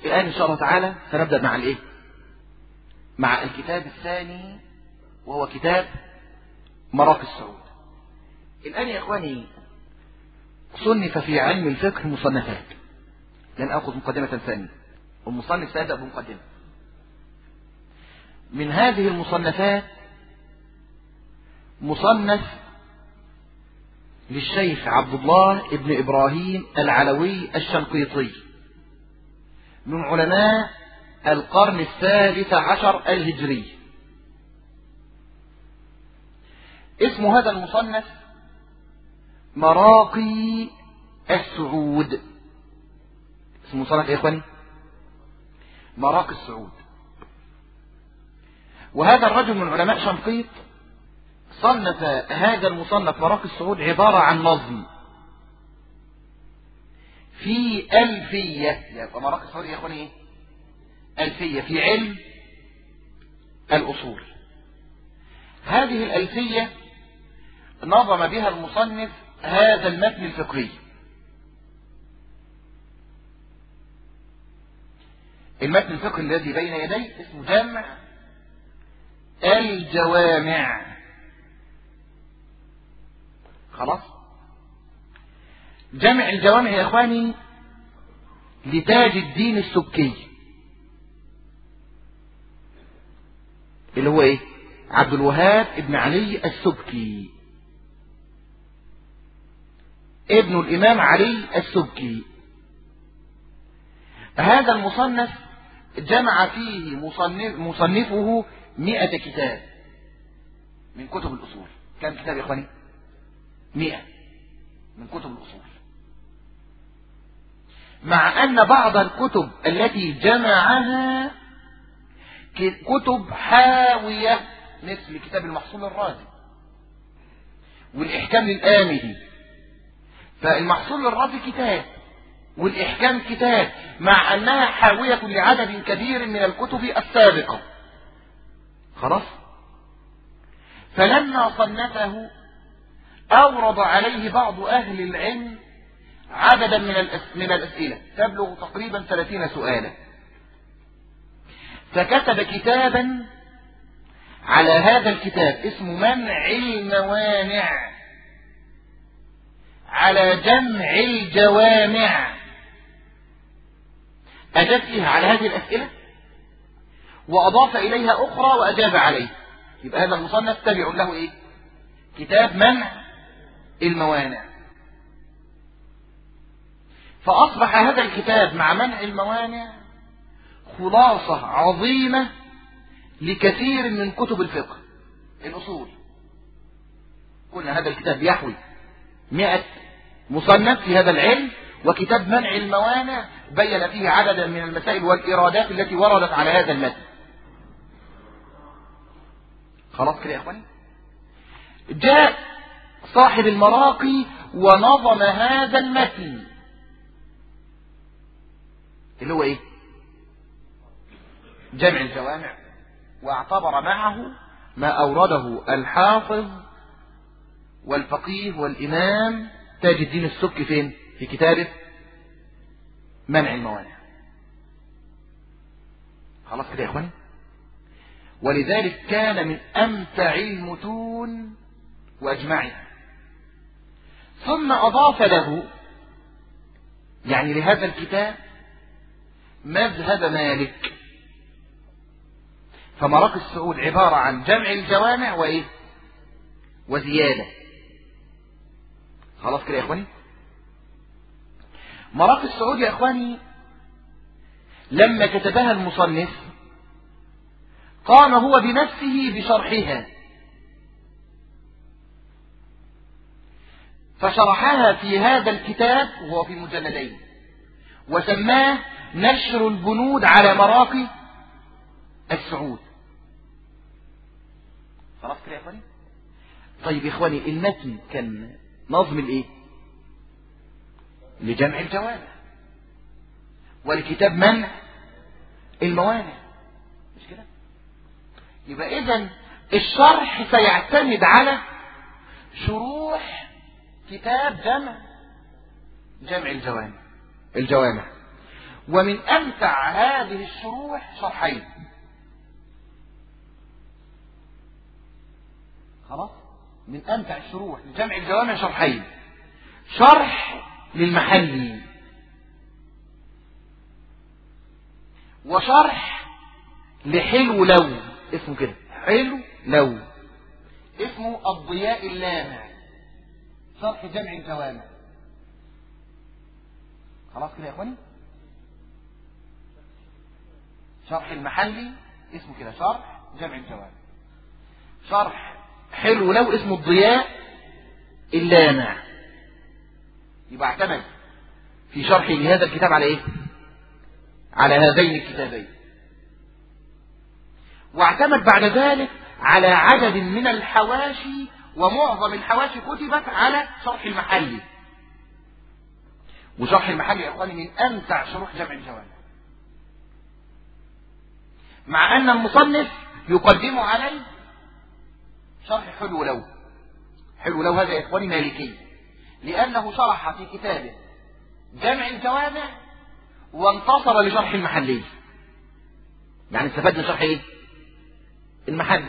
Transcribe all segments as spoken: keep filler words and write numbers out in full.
الآن إن شاء الله تعالى سنبدأ مع الإيه؟ مع الكتاب الثاني وهو كتاب مراقي السعود. الآن يا إخواني صنف في علم الفقه مصنفات، لن أخذ مقدمة ثانية، والمصنف سيبدأ بمقدمة. من هذه المصنفات مصنف للشيخ عبد الله ابن إبراهيم العلوي الشنقيطي من علماء القرن الثالث عشر الهجري. اسم هذا المصنف مراقي السعود. اسم المصنف يا إخواني مراقي السعود. وهذا الرجل من علماء شنقيط صنف هذا المصنف مراقي السعود عبارة عن نظم في ألفية. يعني مراقي السعود يا إخواني إيه؟ ألفية في علم الأصول. هذه الألفية نظم بها المصنف هذا المتن الفقهي. المتن الفقهي الذي بين يديه اسمه جمع الجوامع. خلاص. جمع الجوامع يا اخواني لتاج الدين السبكي اللي هو ايه؟ عبد الوهاب ابن علي السبكي، ابن الامام علي السبكي. هذا المصنف جمع فيه مصنف مصنفه مئة كتاب من كتب الأصول. كم كتاب يا إخواني؟ مئة من كتب الأصول. مع أن بعض الكتب التي جمعها كتب حاوية مثل كتاب المحصول الرازي والإحكام للآمدي. فالمحصول الرازي كتاب والإحكام كتاب، مع أنها حاوية لعدد كبير من الكتب السابقة. خلاص. فلما صنفه أورد عليه بعض أهل العلم عددا من من الأسئلة تبلغ تقريبا ثلاثين سؤالا، فكتب كتابا على هذا الكتاب اسمه منع الموانع على جمع الجوامع. أجاب فيها على هذه الأسئلة وأضاف إليها أخرى وأجاب عليه. يبقى هذا المصنف تبع له إيه؟ كتاب منع الموانع. فأصبح هذا الكتاب مع منع الموانع خلاصة عظيمة لكثير من كتب الفقه الأصول. قلنا هذا الكتاب يحوي مئة مصنف في هذا العلم، وكتاب منع الموانع بين فيه عددا من المسائل والإرادات التي وردت على هذا المتن. خلاص كده يا اخواني. جاء صاحب المراقي ونظم هذا المتن اللي هو ايه؟ جمع الجوامع، واعتبر معه ما أورده الحافظ والفقيه والإمام تاج الدين السبكي فين؟ في كتابه منع الموانع. خلاص كده يا اخواني. ولذلك كان من أمتع المتون وأجمعها. ثم أضاف له يعني لهذا الكتاب مذهب مالك. فمراقي السعود عبارة عن جمع الجوامع وإيه؟ وزيادة. خلاص كده يا إخواني. مراقي السعود يا إخواني لما كتبها المصنف قام هو بنفسه بشرحها، فشرحها في هذا الكتاب وهو في مجلدين، وسماه نشر البنود على مراقي السعود. خلاص كده يا اخواني. طيب يا اخواني، المتن كان نظم الايه؟ لجمع الجوامع، والكتاب منع الموانع، مش كده؟ يبقى اذا الشرح سيعتمد على شروح كتاب جمع جمع الجوامع الجوامع ومن أمتع هذه الشروح شرحين. خلاص، من أمتع الشروح لجمع الجوامع شرحين: شرح للمحلي وشرح لحلو لو، اسمه كده حلو لو، اسمه الضياء اللامع، شرح جمع الجوامع. خلاص كده يا اخواني. شرح المحلي اسمه كده شرح جمع الجوامع. شرح حلو لو اسمه الضياء اللامع. يبقى اعتمد في شرحه لهذا الكتاب على ايه؟ على هذين الكتابين. واعتمد بعد ذلك على عدد من الحواشي، ومعظم الحواشي كتبت على شرح المحلي. وشرح المحلي يا اخواني من امتع شروح جمع الجوامع، مع ان المصنف يقدم عليه شرح حلو لو. حلو لو هذا يا اخواني مالكي، لانه شرح في كتابه جمع الجوامع وانتصر لشرح المحلي. يعني استفاد من شرح ايه؟ المحلي.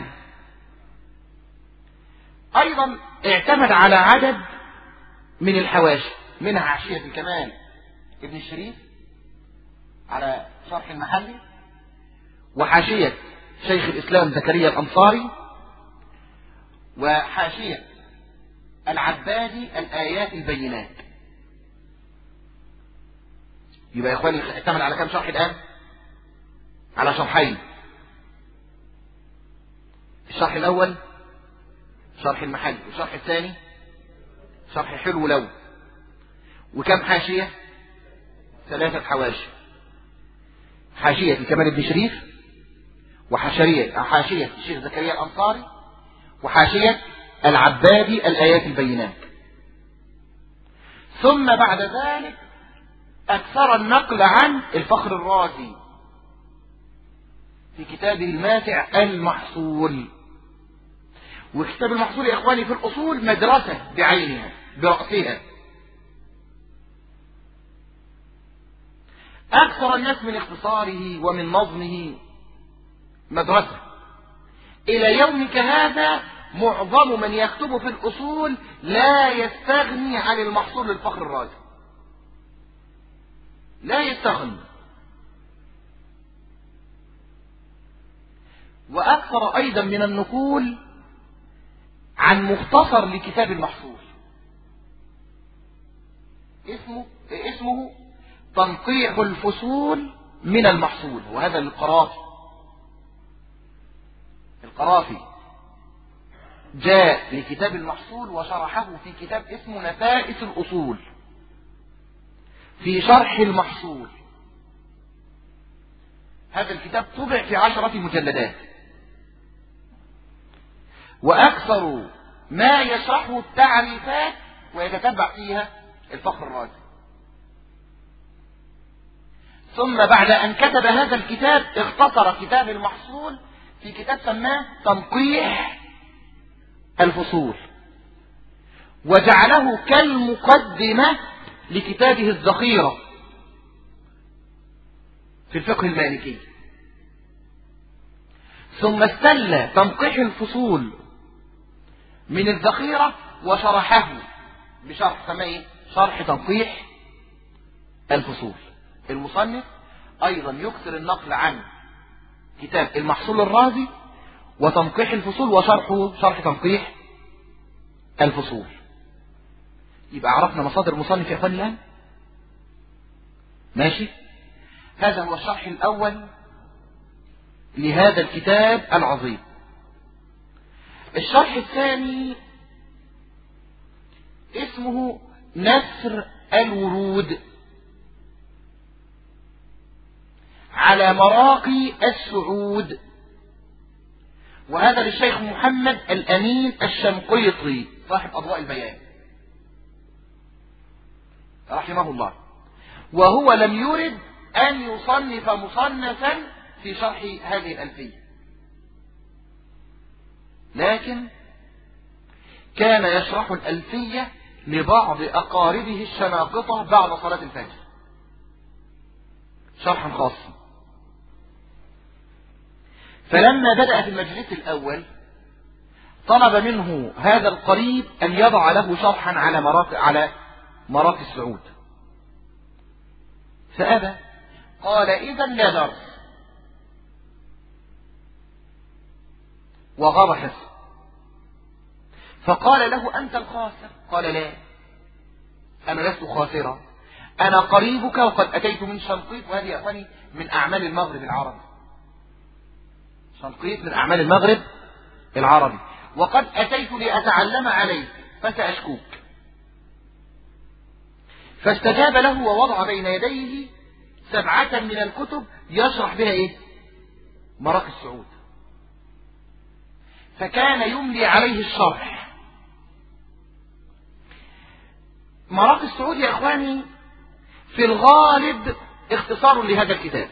ايضا اعتمد على عدد من الحواشي، منها حاشية الكمال ابن الشريف على شرح المحلي، وحاشية شيخ الاسلام زكريا الانصاري، وحاشية العبادي الآيات البينات. يبقى يا اخواني اعتمد على كم شرح الآن؟ على شرحين. الشرح الأول شرح المحلي، والشرح الثاني شرح حلو لو. وكم حاشية؟ ثلاثة حواشي: حاشية الكمال ابن شريف، وحاشية حاشية الشيخ زكريا الأنصاري، وحاشية العبادي الآيات البينات. ثم بعد ذلك أكثر النقل عن الفخر الرازي في كتابه الماتع المحصول. وكتاب المحصول يا إخواني في الأصول مدرسة بعينها برأسها. أكثر الناس من اختصاره ومن نظمه مدرسة. إلى يومك هذا معظم من يكتب في الأصول لا يستغني عن المحصول للفخر الرازي، لا يستغني. وأكثر أيضا من النقول عن مختصر لكتاب المحصول اسمه اسمه تنقيح الفصول من المحصول، وهذا للقرافي. القرافي جاء لكتاب المحصول وشرحه في كتاب اسمه نفائس الأصول في شرح المحصول. هذا الكتاب طبع في عشرة مجلدات، وأكثر ما يشرحه التعريفات ويتتبع فيها الفخر الرازي. ثم بعد أن كتب هذا الكتاب اختصر كتاب المحصول في كتاب سماه تنقيح الفصول، وجعله كالمقدمة لكتابه الذخيرة في الفقه المالكي. ثم استل تنقيح الفصول من الذخيرة وشرحه بشرح سماه شرح تنقيح الفصول. المصنف أيضا يكثر النقل عن كتاب المحصول الرازي وتنقيح الفصول وشرحه شرح تنقيح الفصول. يبقى عرفنا مصادر المصنف يا اخواني الآن. ماشي. هذا هو الشرح الأول لهذا الكتاب العظيم. الشرح الثاني اسمه نثر الورود على مراقي السعود، وهذا للشيخ محمد الأمين الشنقيطي صاحب أضواء البيان رحمه الله. وهو لم يرد أن يصنف مصنفا في شرح هذه الألفية، لكن كان يشرح الألفية لبعض أقاربه الشناقطة بعد صلاة الفجر شرحا خاصا. فلما بدأ في المجلس الأول طلب منه هذا القريب أن يضع له شرحا على مراك على مراك السعود، فأبى، قال إذا لا درس، وغاب حصه. فقال له أنت الخاسر، قال لا، أنا لست خاسرا، أنا قريبك وقد أتيت من شنقيط، وهذه يا أخواني من أعمال المغرب العربي. شنقيط من أعمال المغرب العربي. وقد أتيت لأتعلم عليك فسأشكوك. فاستجاب له ووضع بين يديه سبعة من الكتب يشرح بها إيه؟ مراك السعود. فكان يملي عليه الشرح. مراك السعود يا إخواني في الغالب اختصار لهذا الكتاب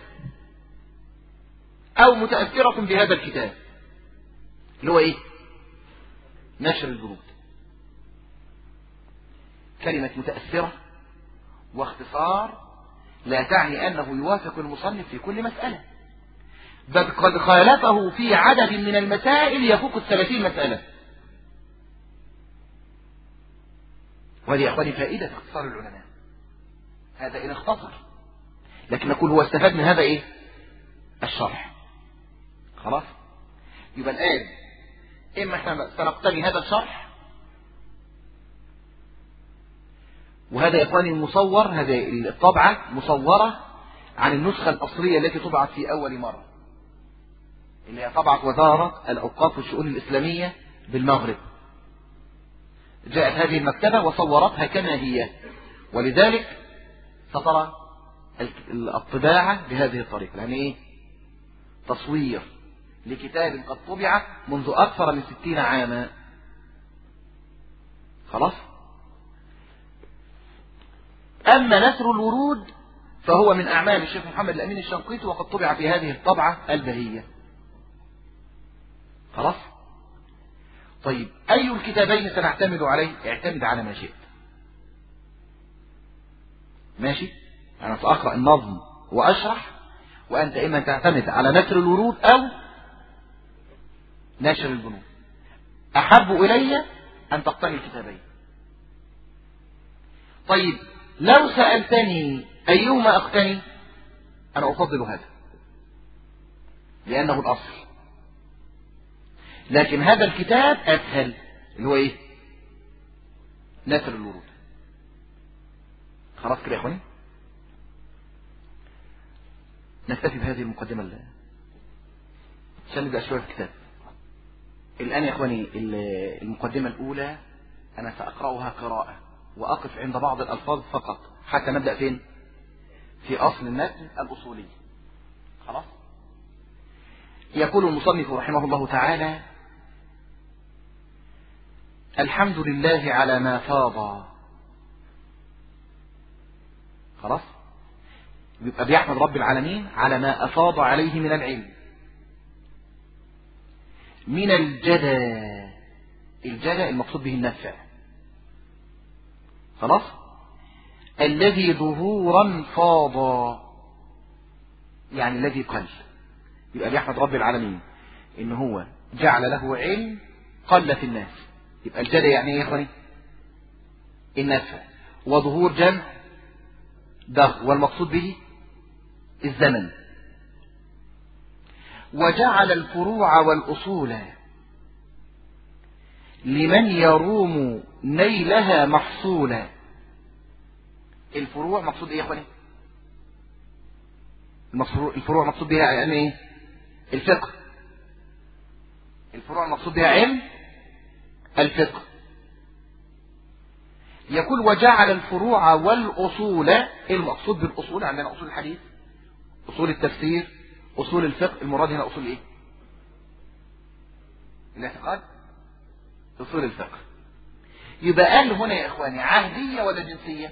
أو متأثرة بهذا الكتاب اللي هو إيه؟ نشر البرود. كلمة متأثرة واختصار لا تعني أنه يوافق المصنف في كل مسألة، بل قد خالفه في عدد من المسائل يفوق الثلاثين مسألة. وهذه يا أخواني فائدة اختصار العلماء، هذا إن اختصر، لكن نقول هو استفاد من هذا إيه؟ الشرح. خلاص؟ يبقى الآن إما احنا سنقتني هذا الشرح، وهذا يا إخواني المصور، هذه الطبعة مصورة عن النسخة الأصلية التي طبعت في أول مرة، اللي هي طبعت وزارة الأوقاف والشؤون الإسلامية بالمغرب. جاءت هذه المكتبة وصورتها كما هي، ولذلك سترى الطباعة بهذه الطريقة. يعني إيه؟ تصوير لكتاب قد طبع منذ أكثر من ستين عاما. خلاص؟ أما نثر الورود فهو من أعمال الشيخ محمد الأمين الشنقيطي، وقد طبع في هذه الطبعة البهية. خلاص؟ طيب أي الكتابين سنعتمد عليه؟ اعتمد على ما شئت. ماشي؟ أنا سأقرأ النظم وأشرح، وأنت إما تعتمد على نثر الورود أو نشر البنود. أحب إلي أن تقتني الكتابين. طيب لو سألتني أيهما أقتني، أنا أفضل هذا لأنه الأصل، لكن هذا الكتاب أسهل اللي هو إيه؟ نثر الورود. خلاص كده يا أخواني؟ نكتفي بهذه المقدمة اللي عشان نبدأ شوية في الكتاب. الآن يا أخواني المقدمة الأولى أنا سأقرأها قراءة وأقف عند بعض الألفاظ فقط حتى نبدأ فين؟ في أصل المتن الأصولي. خلاص؟ يقول المصنف رحمه الله تعالى: الحمد لله على ما فاض. خلاص؟ يبقى بيحمد رب العالمين على ما أفاض عليه من العلم، من الجدى. الجدى المقصود به النفع. خلاص؟ الذي ظهورا فاض، يعني الذي قل. يبقى بيحمد رب العالمين إن هو جعل له علم قل في الناس. يبقى الجدى يعني ايه يا اخواني؟ النفع. وظهور جمع ده، والمقصود به الزمن. وجعل الفروع والأصول لمن يروم نيلها محصولا. الفروع مقصود ايه يا اخواني؟ الفروع مقصود بها يعني ايه؟ الفقه. الفروع مقصود بها علم الفقه. يقول وجعل الفروع والأصول. المقصود بالأصول عندنا أصول الحديث، أصول التفسير، أصول الفقه. المراد هنا أصول إيه؟ الاعتقاد، أصول الفقه. يبقى قال هنا يا إخواني عهدية ولا جنسية؟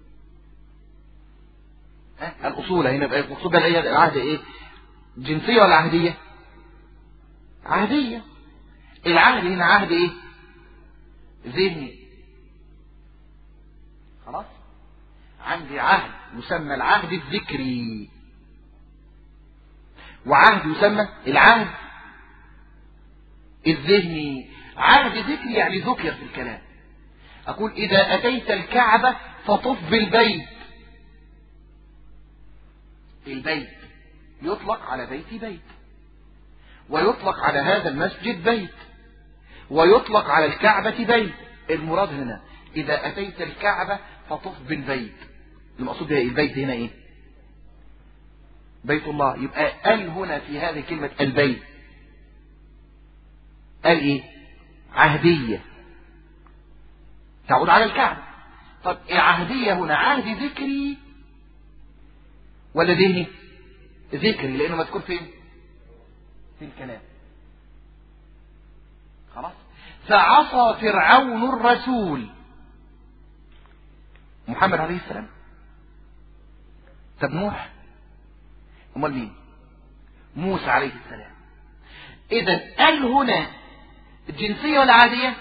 ها؟ الأصول هنا بقى المقصود بها العهد إيه؟ جنسية ولا عهدية؟ عهدية. العهد هنا عهد إيه؟ ذهني. خلاص؟ عندي عهد يسمى العهد الذكري، وعهد يسمى العهد الذهني. عهد ذكري يعني ذكر في الكلام. أقول إذا أتيت الكعبة فطف بالبيت. البيت يطلق على بيت بيت، ويطلق على هذا المسجد بيت، ويطلق على الكعبة بيت. المراد هنا إذا أتيت الكعبة فطف بالبيت. المقصود بها البيت هنا إيه؟ بيت الله. يبقى قال هنا في هذه كلمة البيت قال إيه؟ عهدية تعود على الكعبة. طب العهدية هنا عهد ذكري ولا ذهني؟ ذكري، لأنه مذكور فين؟ في الكلام. خلاص. فعصى فرعون الرسول محمد عليه السلام. طب نوح امال مين؟ موسى عليه السلام. اذا قال هنا الجنسية ولا عادية؟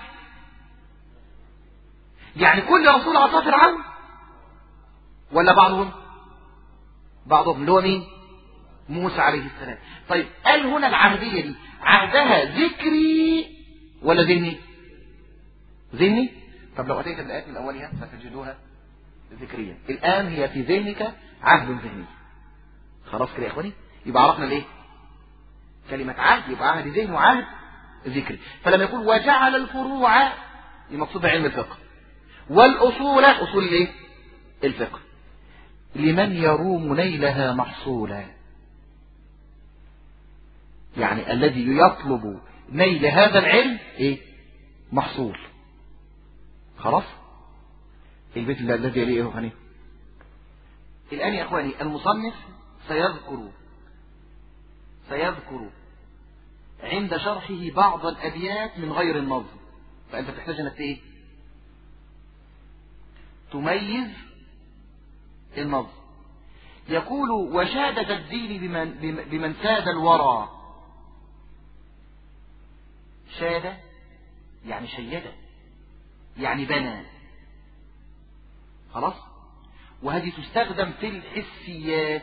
يعني كل رسول عصى فرعون ولا بعضهم؟ بعضهم اللي هو مين؟ موسى عليه السلام. طيب قال هنا العهدية دي عهدها ذكري ولا ذهني؟ ذهني. طب لو أتيت بالآيات من أولها ستجدوها ذكريا. الآن هي في ذهنك عهد ذهني. خلاص كده يا إخواني. يبقى عرفنا ليه كلمة عهد يبقى عهد ذهني وعهد ذكري. فلما يقول وجعل الفروع المقصود علم الفقه، والأصول أصول الايه؟ الفقه، لمن يروم نيلها محصولا. يعني الذي يطلب نيل هذا العلم ايه؟ محصول. خلاص. البيت الذي يليه ايه هني. الآن يا اخواني المصنف سيذكر سيذكر عند شرحه بعض الأبيات من غير النظم. فأنت تحتاج انك ايه؟ تميز النظم. يقول وشادة الدين بمن, بمن ساد الورى. شادة يعني شيدة يعني بنى. خلاص. وهذه تستخدم في الحسيات.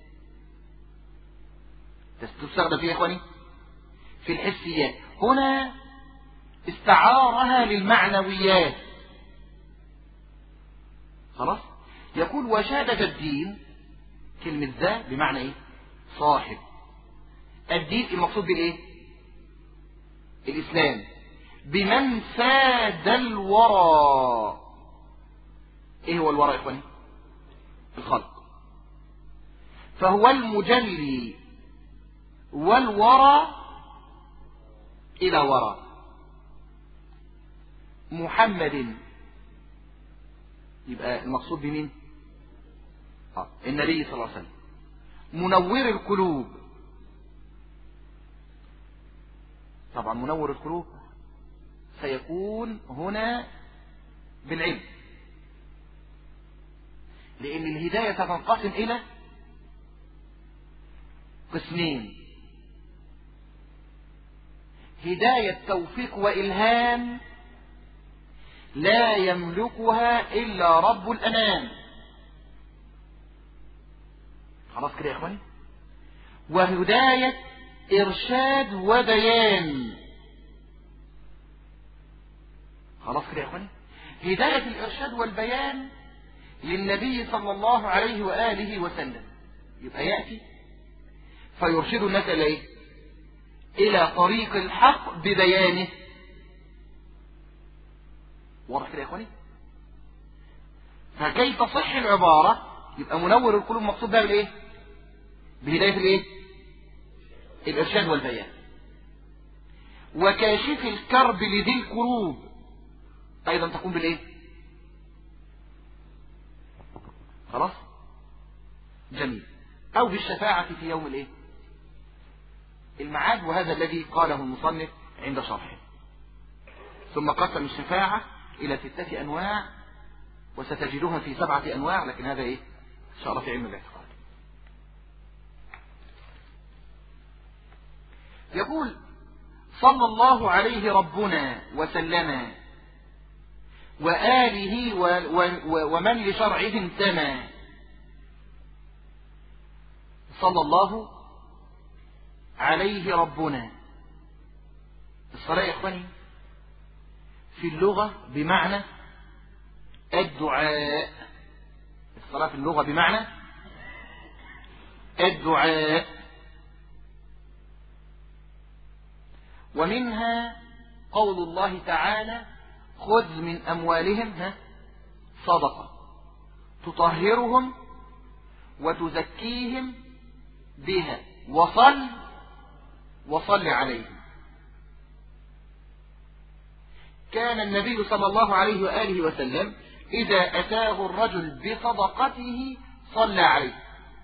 تستخدم فيها يا اخواني في الحسيات. هنا استعارها للمعنويات. خلاص. يقول وشادة الدين كلمة ذا بمعنى ايه؟ صاحب. الدين المقصود بالايه؟ الاسلام. بمن ساد الورى. ايه هو الورى يا اخواني؟ الخلق. فهو المجلي والورى الى ورى. محمد يبقى المقصود بمين؟ آه. النبي صلى الله عليه وسلم. منور القلوب. طبعا منور القلوب سيكون هنا بالعلم، لأن الهداية تنقسم إلى قسمين: هداية توفيق وإلهام لا يملكها إلا رب الأنام. خلاص كده يا إخواني. وهداية إرشاد وبيان. خلاص كده يا إخواني. هداية الإرشاد والبيان للنبي صلى الله عليه وآله وسلم. يبقى يأتي فيرشد الناس إلى إيه؟ إلى طريق الحق ببيانه. واضح كده يا إخواني. فكي تصح العبارة يبقى منور القلوب مقصود بها بالإيه؟ بهداية الإيه؟ الإرشاد والبيان. وكاشف الكرب لذي الكروب أيضا تقوم بالإيه؟ خلاص. جميل. أو بالشفاعة في يوم الإيه؟ المعاد. وهذا الذي قاله المصنف عند شرحه. ثم قسم الشفاعة إلى ستة أنواع، وستجدوها في سبعة أنواع، لكن هذا إيه؟ إن شاء الله في علم الاعتقاد. يقول صلى الله عليه ربنا وسلم وآله و و ومن لشرعه انتمى. صلى الله عليه ربنا. الصلاة يا إخواني في اللغة بمعنى الدعاء. الصلاة في اللغة بمعنى الدعاء. ومنها قول الله تعالى خذ من أموالهم صدقة تطهرهم وتزكيهم بها وصل وصل عليهم. كان النبي صلى الله عليه وآله وسلم إذا أتاه الرجل بصدقته صلى عليه،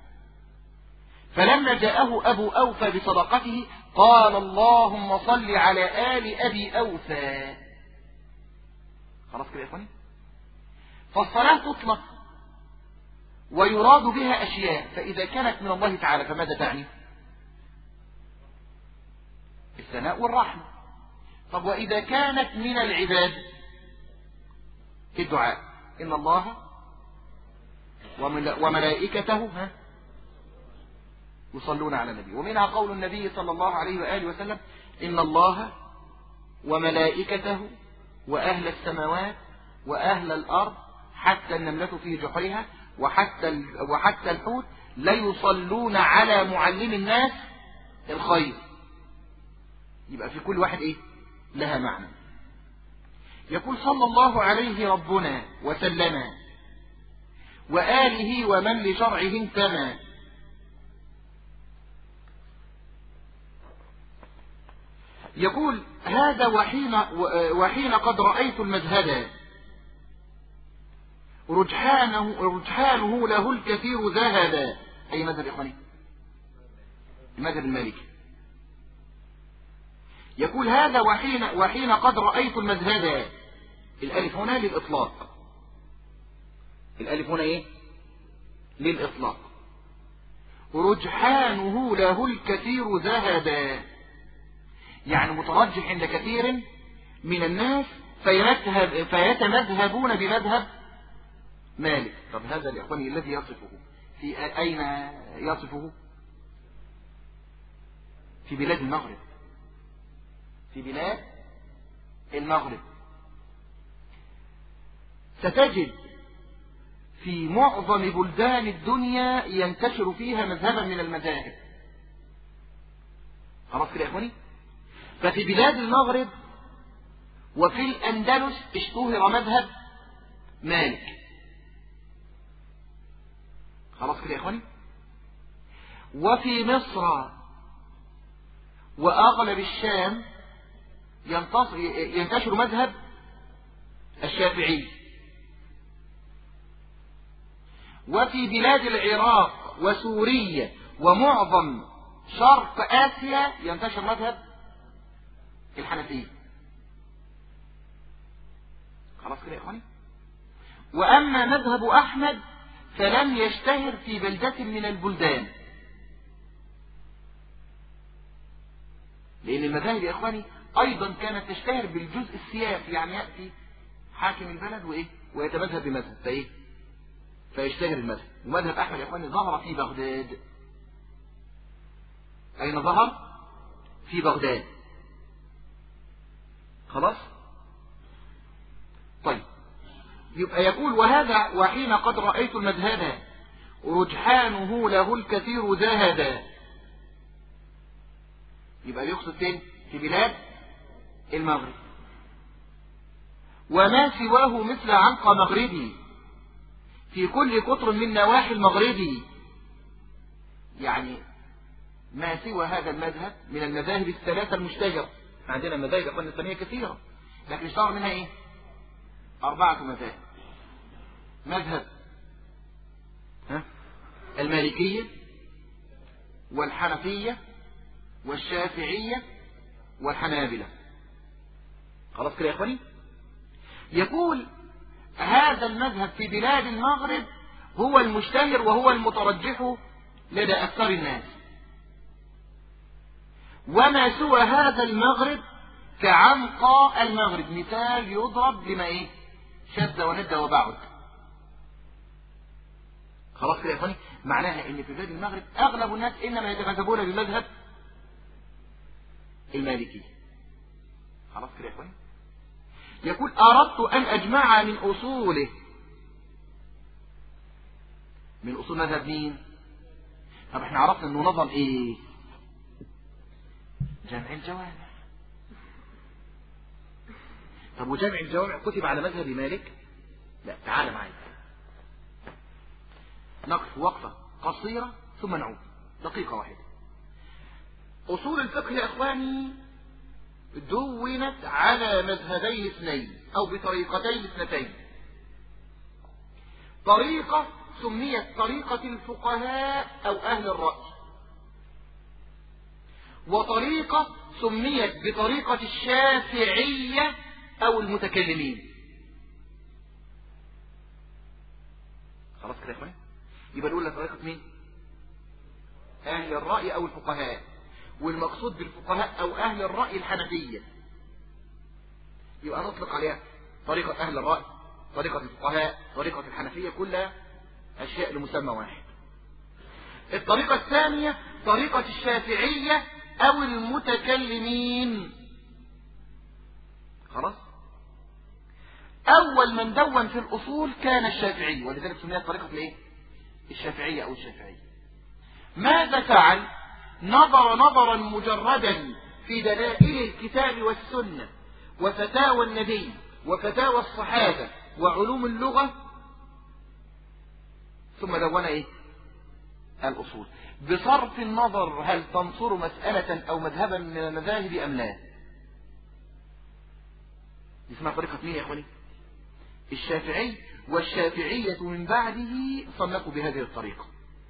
فلما جاءه أبو أوفى بصدقته قال اللهم صل على آل أبي أوفى. خلاص كده يا إخواني. فالصلاة تطلق ويراد بها أشياء، فإذا كانت من الله تعالى فماذا تعني؟ الثناء والرحمة. طب وإذا كانت من العباد الدعاء إن الله وملائكته يصلون على النبي. ومنها قول النبي صلى الله عليه وآله وسلم إن الله وملائكته وأهل السماوات وأهل الأرض حتى النملة في جحرها وحتى وحتى الحوت لا يصلون على معلم الناس الخير. يبقى في كل واحد إيه لها معنى. يقول صلى الله عليه ربنا وسلم وآله ومن لشرعه انتمى. يقول هذا وحين, وحين قد رأيت المذهب رجحانه, رجحانه له الكثير ذهبا. أي مذهب إخواني؟ المذهب المالكي. يقول هذا وحين, وحين قد رأيت المذهب. الألف هنا للإطلاق. الألف هنا إيه؟ للإطلاق. رجحانه له الكثير ذهبا، يعني مترجح عند كثير من الناس فيمذهب فيتمذهبون بمذهب مالك. طب هذا الإخواني الذي يصفه في أين يصفه؟ في بلاد المغرب. في بلاد المغرب ستجد في معظم بلدان الدنيا ينتشر فيها مذهبا من المذاهب. خلاص كده يا إخواني. ففي بلاد المغرب وفي الأندلس اشتهر مذهب مالك. خلاص كده يا إخواني. وفي مصر وأغلب الشام ينتشر مذهب الشافعي. وفي بلاد العراق وسوريا ومعظم شرق آسيا ينتشر مذهب الحنفية. خلاص كده يا إخواني. وأما مذهب أحمد فلم يشتهر في بلدة من البلدان، لأن المذاهب يا إخواني أيضا كانت تشتهر بالجزء السياسي، يعني يأتي حاكم البلد وإيه ويتمذهب بمذهب فإيه فيشتهر المذهب. ومذهب أحمد يا إخواني ظهر في بغداد. أين ظهر؟ في بغداد. خلاص. طيب يبقى يقول وهذا وحين قد رأيت المذهب رجحانه له الكثير ذهبا. يبقى يقصد فين؟ في بلاد المغرب. وما سواه مثل عنق مغربي في كل قطر من نواحي المغربي، يعني ما سوى هذا المذهب من المذاهب الثلاثة المشتهرة. عندنا مذاهب أخواننا الإسلامية كثيرة، لكن اشتهر منها إيه؟ أربعة مذاهب. مذهب ها؟ المالكية والحنفية والشافعية والحنابلة. خلاص كده يا إخواني. يقول هذا المذهب في بلاد المغرب هو المشتهر وهو المترجح لدى أكثر الناس. وما سوى هذا المغرب كعنقى المغرب، مثال يضرب لما إيه؟ شد وند وبعد. خلاص كده يا إخواني. معناها إن في بلاد المغرب أغلب الناس إنما يتمذهبون بمذهب المالكي. خلاص كده يا اخواني. يقول اردت ان اجمع من اصوله، من اصول مذهب مين؟ طب احنا عرفنا انه نظم ايه؟ جمع الجوامع. طب وجمع الجوامع كتب على مذهب مالك؟ لا، تعال معايا نقف وقفة قصيرة ثم نعود دقيقة واحدة. أصول الفقه يا أخواني دونت على مذهبين اثنين أو بطريقتين اثنتين. طريقة سميت طريقة الفقهاء أو أهل الرأي، وطريقة سميت بطريقة الشافعية أو المتكلمين. خلاص كده يا اخوان. يبقى نقول لك طريقة مين؟ أهل الرأي أو الفقهاء، والمقصود بالفقهاء أو أهل الرأي الحنفية. يبقى نطلق عليها طريقة أهل الرأي، طريقة الفقهاء، طريقة الحنفية، كلها أشياء لمسمى واحد. الطريقة الثانية طريقة الشافعية أو المتكلمين. خلاص. أول من دون في الأصول كان الشافعي، ولذلك سميت طريقة الإيه؟ الشافعية أو الشافعية. ماذا فعل؟ نظر نظرا مجردا في دلائل الكتاب والسنة وفتاوى النبي وفتاوى الصحابة وعلوم اللغة، ثم دون إيه؟ الأصول، بصرف النظر هل تنصر مسألة أو مذهبا من المذاهب أم لا. اسمها طريقة مين يا أخواني؟ الشافعي، والشافعية من بعده صنفوا بهذه الطريقة.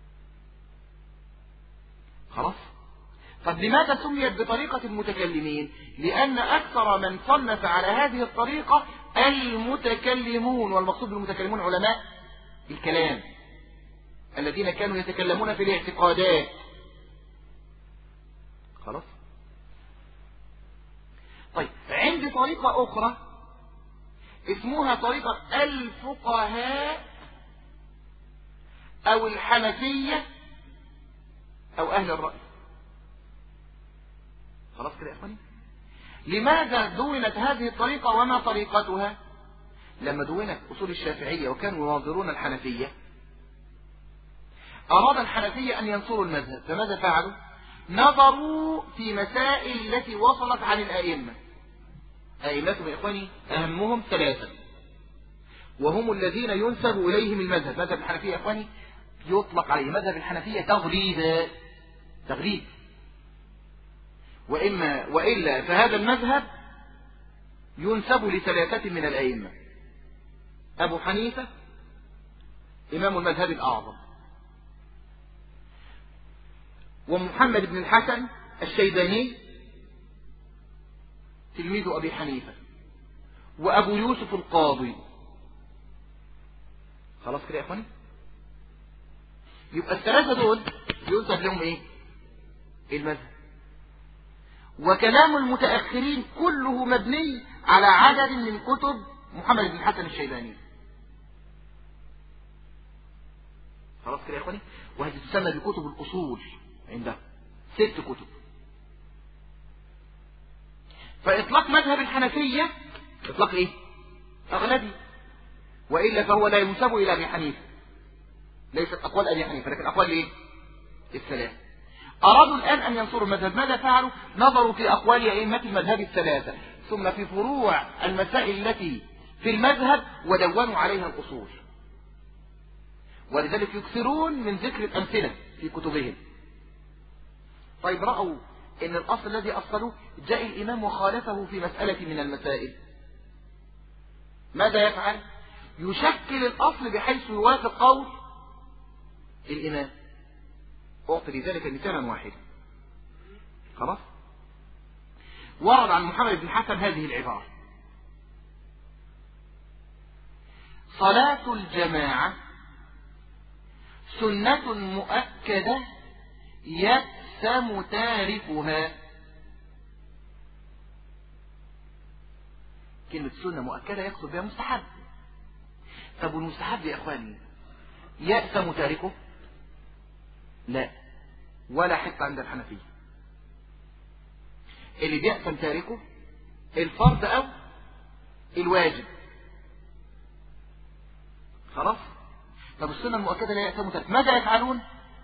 خلاص. طب لماذا سميت بطريقة المتكلمين؟ لأن أكثر من صنف على هذه الطريقة المتكلمون، والمقصود بالمتكلمون علماء الكلام الذين كانوا يتكلمون في الاعتقادات. خلاص. طيب عندي طريقة أخرى اسمها طريقة الفقهاء أو الحنفية أو أهل الرأي. خلاص كده يا أخواني. لماذا دونت هذه الطريقة وما طريقتها؟ لما دونت أصول الشافعية وكانوا يناظرون الحنفية، أراد الحنفية أن ينصروا المذهب، فماذا فعلوا؟ نظروا في مسائل التي وصلت عن الأئمة. أئمتهم يا إخواني أهمهم ثلاثة، وهم الذين ينسب إليهم المذهب. مذهب الحنفية يا إخواني يطلق عليه مذهب الحنفية تغليب، تغليب، وإما وإلا فهذا المذهب ينسب لثلاثة من الأئمة: أبو حنيفة إمام المذهب الأعظم، ومحمد بن الحسن الشيباني تلميذ أبي حنيفة، وأبو يوسف القاضي. خلاص كده يا إخواني. يبقى الثلاثة دول ينسب لهم إيه؟ المذهب. وكلام المتأخرين كله مبني على عدد من كتب محمد بن الحسن الشيباني. خلاص كده يا إخواني. وهذه تسمى بكتب الأصول عندهم، ست كتب. فإطلاق مذهب الحنفية إطلاق إيه؟ أغلبي، وإلا فهو لا ينسب إلى أبي حنيفة، ليست أقوال أبي حنيفة لكن أقوال إيه؟ الثلاثة. أرادوا الآن أن ينصروا المذهب، ماذا فعلوا؟ نظروا في أقوال أئمة المذهب الثلاثة ثم في فروع المسائل التي في المذهب ودونوا عليها الأصول، ولذلك يكثرون من ذكر الأمثلة في كتبهم. طيب رأوا إن الأصل الذي أصلوه جاء الإمام وخالفه في مسألة من المسائل، ماذا يفعل؟ يشكل الأصل بحيث يوافق قول الإمام. أعطي لذلك مثالا واحدا. خلاص. ورد عن محمد بن حسن هذه العبارة: صلاة الجماعة سنة مؤكدة يأثم تاركها. كلمة سنة مؤكدة يقصد بها مستحب. طب والمستحب يا اخواني يأثم تاركه؟ لا، ولا حتى عند الحنفية. اللي بيأثم تاركه الفرض أو الواجب. خلاص. طب السنة المؤكدة لا يأثم تارك ماذا يفعلون؟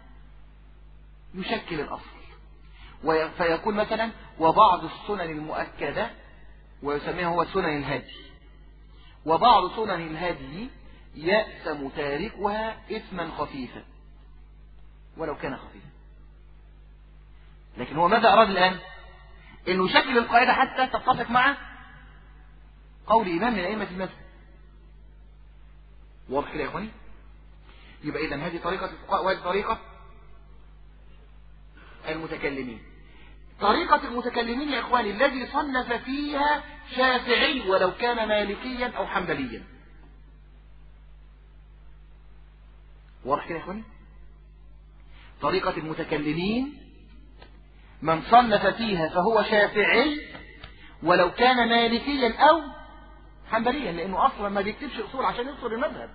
يشكل الأصل فيكون مثلا وبعض السنن المؤكدة ويسميها هو سنن الهدي، وبعض سنن الهدي يأثم تاركها إثما خفيفا ولو كان خفيفا. لكن هو ماذا أراد الآن؟ إنه يشكل القاعدة حتى تتفق مع قول إمام من أئمة المذهب. واضح كده يا إخواني؟ يبقى إذن هذه طريقة الفقهاء وهذه طريقة المتكلمين. طريقة المتكلمين يا إخواني الذي صنف فيها شافعي ولو كان مالكيا أو حنبليا. واضح كده يا إخواني؟ طريقة المتكلمين من صنف فيها فهو شافعي ولو كان مالكيا أو حنبليا، لأنه أصلا ما بيكتبش أصول عشان ينصر المذهب،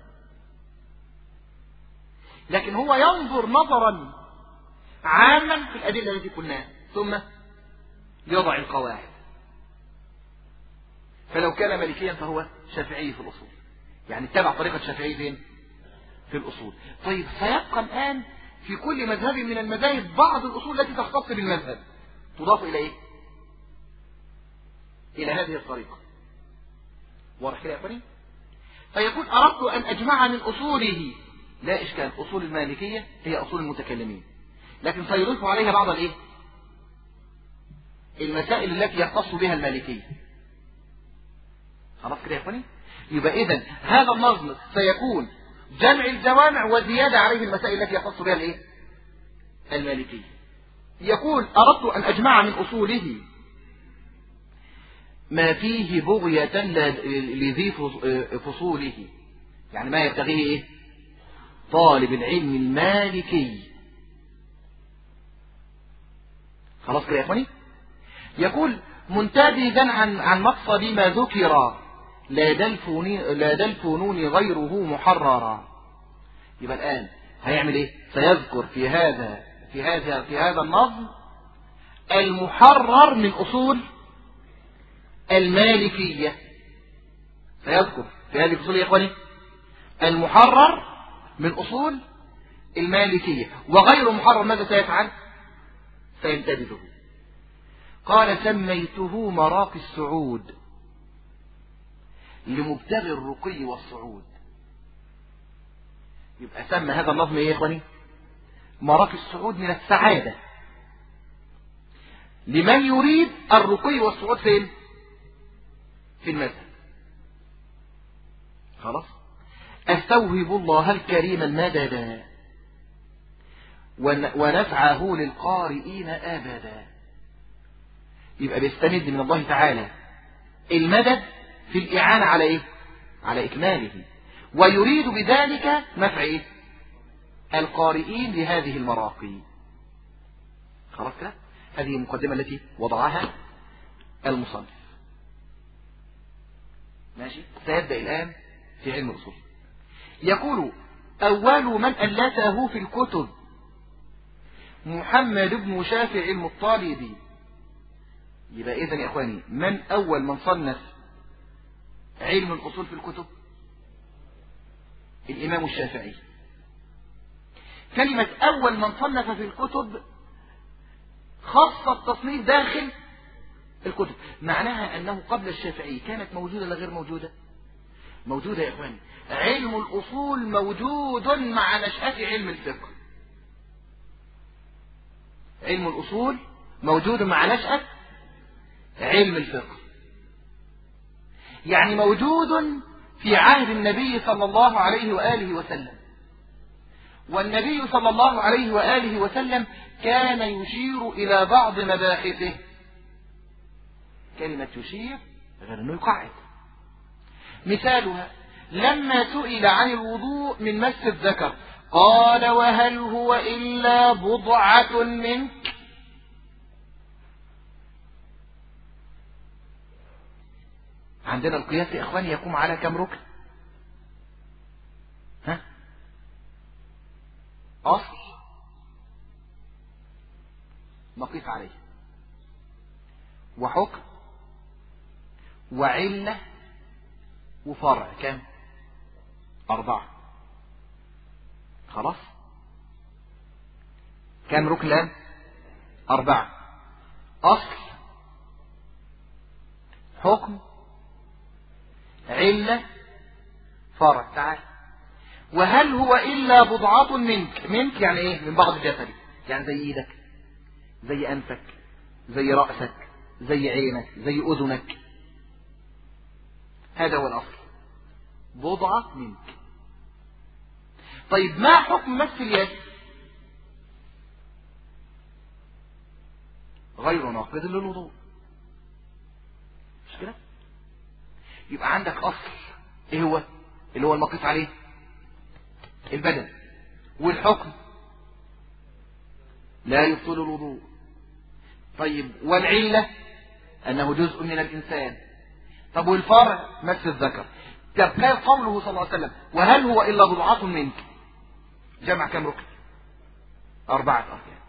لكن هو ينظر نظرا عاما في الأدلة التي قلناها ثم يضع القواعد. فلو كان مالكيا فهو شافعي في الأصول، يعني اتبع طريقة الشافعي فين؟ في الأصول. طيب سيبقى الآن في كل مذهب من المذاهب بعض الأصول التي تختص بالمذهب تضاف إلى إيه؟ إلى هذه الطريقة. واضح كده يا أخواني؟ فيقول أردت أن أجمع من أصوله، لا إشكال، أصول المالكية هي أصول المتكلمين، لكن سيضيف عليها بعض الإيه؟ المسائل التي يختص بها المالكية. خلاص كده يا أخواني؟ يبقى إذن هذا النظم سيكون جمع الجوامع وزيادة عليه المسائل التي يختص بها الإيه؟ المالكية. يقول أردت أن أجمع من أصوله ما فيه بغية لذي فصوله، يعني ما يبتغيه إيه؟ طالب العلم المالكي. خلاص كده يا إخواني؟ يقول منتبذا عن عن مقصد ما ذكر لا دا الفنون غيره محررا. يبقى الآن هيعمل إيه؟ سيذكر في هذا في هذا في هذا النظم المحرر من أصول المالكية. سيذكر في هذه الأصول يا إخواني المحرر من أصول المالكية، وغير محرر ماذا سيفعل؟ سينتبذه. قال سميته مراقي السعود لمبتغي الرقي والصعود. يبقى سمى هذا النظم ايه يا اخواني؟ مراقي السعود من السعادة لمن يريد الرقي والصعود فين؟ في المذهب. خلاص. استوهب الله الكريم المدد ونفعه للقارئين ابدا. يبقى بيستمد من الله تعالى المدد في الإعانة على إيه؟ على إكماله، ويريد بذلك نفع إيه؟ القارئين لهذه المراقي. خلاص كده؟ هذه المقدمة التي وضعها المصنف. ماشي؟ سيبدأ الآن في علم الأصول. يقول أول من ألفه في الكتب محمد بن شافع المطالبي. يبقى إذن يا إخواني من أول من صنف علم الأصول في الكتب؟ الإمام الشافعي. كلمة أول من صنف في الكتب خاصة التصنيف داخل الكتب، معناها أنه قبل الشافعي كانت موجودة ولا غير موجودة؟ موجودة يا إخواني. علم الأصول موجود مع نشأة علم الفقه. علم الأصول موجود مع نشأة علم الفقه، يعني موجود في عهد النبي صلى الله عليه وآله وسلم، والنبي صلى الله عليه وآله وسلم كان يشير إلى بعض مباحثه. كلمة يشير غير أنه يقعد. مثالها لما سئل عن الوضوء من مس الذكر قال وهل هو إلا بضعة منك؟ عندنا القياس يا إخواني يقوم على كم ركن؟ ها؟ أصل نقيس عليه، وحكم وعلة وفرع. كم؟ أربعة. خلاص. كم ركن الآن؟ أربعة. أصل، حكم، علة، فرع. تعال. وهل هو إلا بضعة منك؟ منك يعني إيه؟ من بعض جسدك، يعني زي إيدك، زي أنفك، زي رأسك، زي عينك، زي أذنك. هذا هو الأصل، بضعة منك. طيب ما حكم مس اليد؟ غير ناقض للوضوء، مش كده؟ يبقى عندك أصل إيه هو؟ اللي هو المقيس عليه البدن. والحكم لا يبطل الوضوء. طيب والعلة أنه جزء من الإنسان. طب والفرع مس الذكر. طب كان قوله صلى الله عليه وسلم وهل هو إلا بضعة منك، جمع كم ركن؟ أربعة أركان.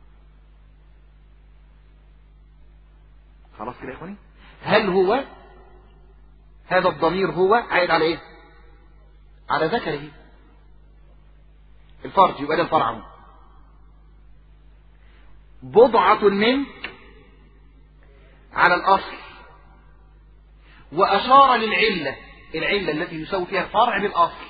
خلاص كده يا إخواني. هل هو، هذا الضمير هو عائد على إيه؟ على ذكره الفرج، يبقى ده الفرع. بضعة منك على الأصل، وأشار للعلة، العلة التي يساوي فيها الفرع بالأصل.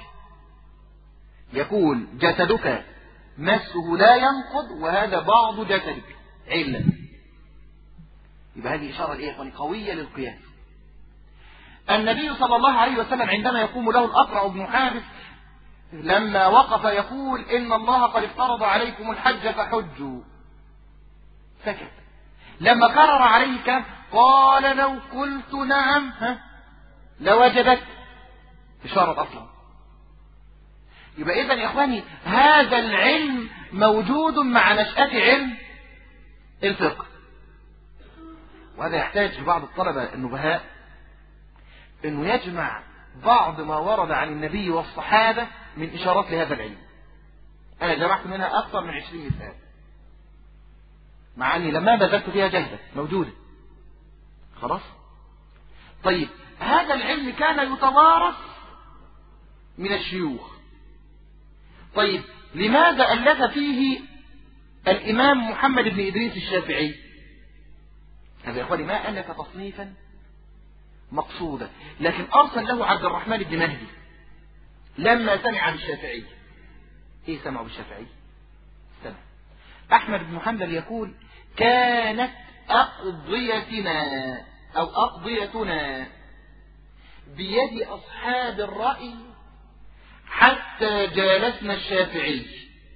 يقول جسدك مسه لا ينقض وهذا بعض جسدك علة. يبقى هذه إشارة إيه؟ قوية للقياس. النبي صلى الله عليه وسلم عندما يقوم له الأقرع بن حابس لما وقف يقول إن الله قد افترض عليكم الحج فحجوا، سكت. لما كرر عليه كم؟ قال لو قلت نعم ها لوجبت، إشارة أصلا. يبقى إذن يا إخواني هذا العلم موجود مع نشأة علم الفقه، وهذا يحتاج في بعض الطلبة النبهاء أنه يجمع بعض ما ورد عن النبي والصحابة من إشارات لهذا العلم. أنا جمعت منها أكثر من عشرين مثال، مع أني لما بذلت فيها جهدا موجودة. خلاص. طيب هذا العلم كان يتوارث من الشيوخ. طيب لماذا ألف فيه الإمام محمد بن إدريس الشافعي؟ هذا يا إخواني ما ألف تصنيفا مقصودا، لكن أرسل له عبد الرحمن بن مهدي لما سمع بالشافعي. إيه سمعوا بالشافعي؟ سمع أحمد بن حنبل يقول كانت أقضيتنا أو أقضيتنا بيد أصحاب الرأي حتى جالسنا الشافعي.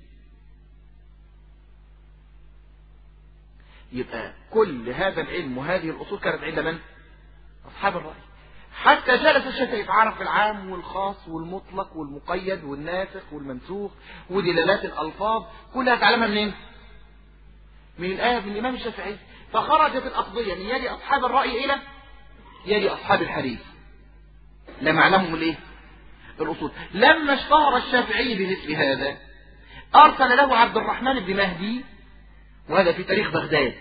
يبقى كل هذا العلم وهذه الأصول كانت عند من؟ أصحاب الرأي. حتى جلس الشافعي يتعرف العام والخاص والمطلق والمقيد والناسخ والمنسوخ ودلالات الألفاظ كلها تعلمها منين؟ من الآية من الإمام الشافعي. فخرجت الأقضية من يد أصحاب الرأي إلى يد أصحاب الحديث لما علمهم الإيه؟ الأصول. لما اشتهر الشافعي بمثل هذا أرسل له عبد الرحمن بن مهدي، وهذا في تاريخ بغداد،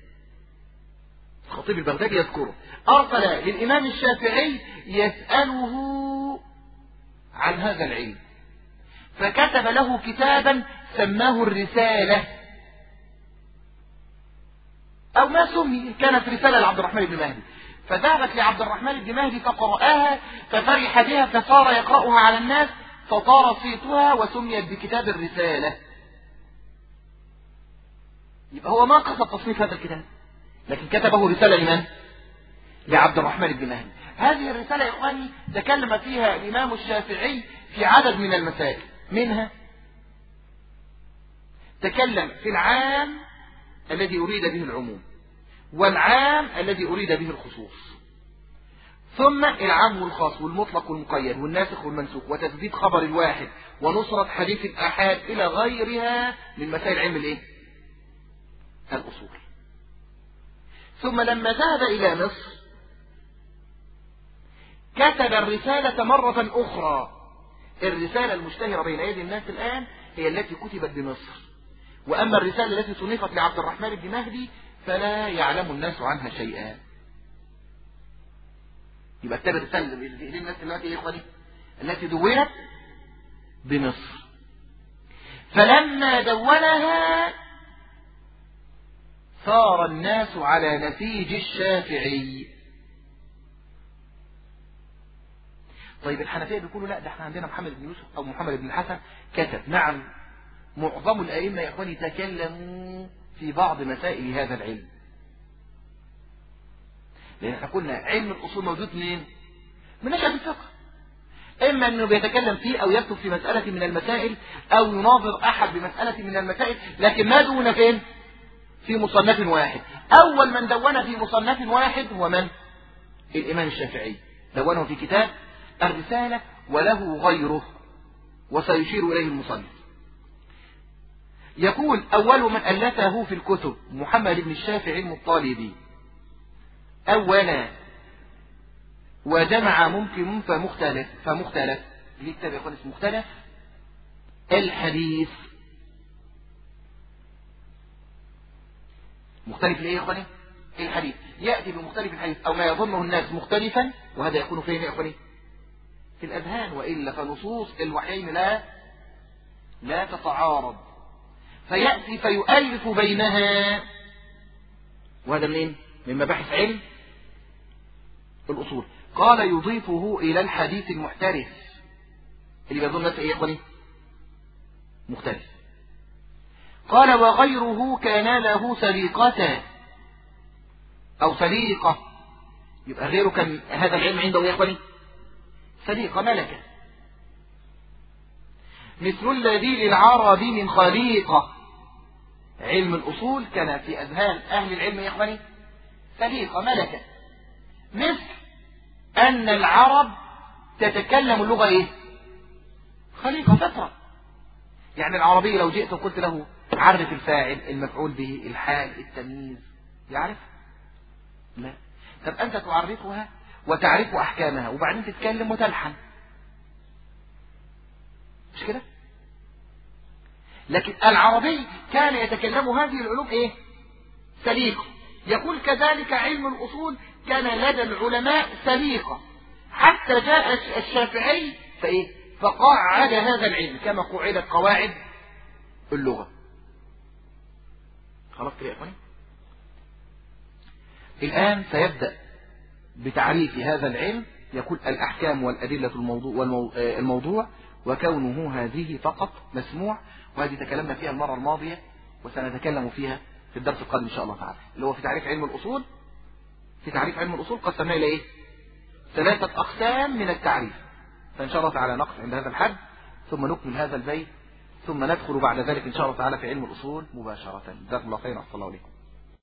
الخطيب البغدادي يذكره، أرسل للإمام الشافعي يسأله عن هذا العلم، فكتب له كتابا سماه الرسالة أو ما سمي، كانت رسالة لعبد الرحمن بن مهدي. فذهبت لعبد الرحمن بن مهدي فقرأها ففرح بها فصار يقرأها على الناس فطار صيتها وسميت بكتاب الرسالة. يبقى هو ما قصد تصنيف هذا الكتاب، لكن كتبه رسالة لمن؟ لعبد الرحمن بن مهدي. هذه الرسالة يا إخواني تكلم فيها الإمام الشافعي في عدد من المسائل، منها تكلم في العام الذي أريد به العموم، والعام الذي أريد به الخصوص، ثم العام والخاص والمطلق والمقيد والناسخ والمنسوخ وتثبيت خبر الواحد ونصرة حديث الآحاد إلى غيرها من مسائل علم الإيه؟ الأصول. ثم لما ذهب إلى مصر كتب الرسالة مرة أخرى. الرسالة المشتهرة بين يدي الناس الآن هي التي كتبت بمصر، وأما الرسالة التي صنفت لعبد الرحمن بن مهدي فلا يعلم الناس عنها شيئا. يبقى كتاب الرسالة دي الناس دلوقتي ايه يا اخواني؟ التي دونت بمصر. فلما دونها صار الناس على نسيج الشافعي. طيب الحنفية بيقولوا لا، ده احنا عندنا محمد بن يوسف او محمد بن الحسن كتب. نعم، معظم الائمة يا اخواني تكلموا في بعض مسائل هذا العلم، لان احنا قلنا علم الاصول موجود منين؟ من نشأة الفقه. اما انه بيتكلم فيه او يكتب في مسألة من المسائل او يناظر احد بمسألة من المسائل، لكن ما دون فين؟ في مصنف واحد. اول من دون في مصنف واحد هو من؟ الامام الشافعي، دونه في كتاب الرسالة وله غيره، وسيشير اليه المصنف. يقول اول من الفه في الكتب محمد بن الشافعي المطالبي اولا، وجمع ممكن فمختلف فمختلف ليه كتاب يقول اسمه مختلف الحديث. مختلف ليه يا اخواني؟ الحديث يأتي بمختلف الحديث او ما يظنه الناس مختلفا، وهذا يكون فين يا اخواني؟ في الاذهان، والا فنصوص الوحيين لا لا تتعارض، فيأتي فيؤلف بينها. وهذا منين؟ من مباحث علم الأصول. قال يضيفه إلى الحديث المحترف، اللي بيظن الناس إيه يا إخواني؟ مختلف. قال وغيره كان له سليقة أو سليقة، يبقى غيره كان هذا العلم عنده يا إخواني سليقة ملكة، مثل الذي للعرب من خليقة. علم الأصول كان في أذهان أهل العلم يا إخواني سليقة ملكة، مثل أن العرب تتكلم اللغة إيه؟ خليقة فطرة. يعني العربي لو جئت وقلت له عرف الفاعل المفعول به الحال التمييز، يعرف؟ لا. طب أنت تعرفها وتعرف أحكامها وبعدين تتكلم وتلحن، مش كده؟ لكن العربي كان يتكلم هذه العلوم إيه؟ سليقة. يقول كذلك علم الأصول كان لدى العلماء سليقة، حتى جاء الشافعي فإيه؟ فقاعد هذا العلم كما قعدت قواعد اللغة. خلاص كده يا اخواني؟ الآن سيبدأ بتعريف هذا العلم. يقول الأحكام والأدلة الموضوع, والموضوع وكونه هذه فقط مسموع، وهذه تكلمنا فيها المرة الماضية وسنتكلم فيها في الدرس القادم إن شاء الله تعالى، اللي هو في تعريف علم الأصول. في تعريف علم الأصول قسمناه إلى إيه؟ ثلاثة أقسام من التعريف، فإن شاء الله تعالى نقف عند هذا الحد ثم نكمل هذا البيت، ثم ندخل بعد ذلك إن شاء الله تعالى في علم الأصول مباشرة. جزاكم الله خيرا، السلام عليكم.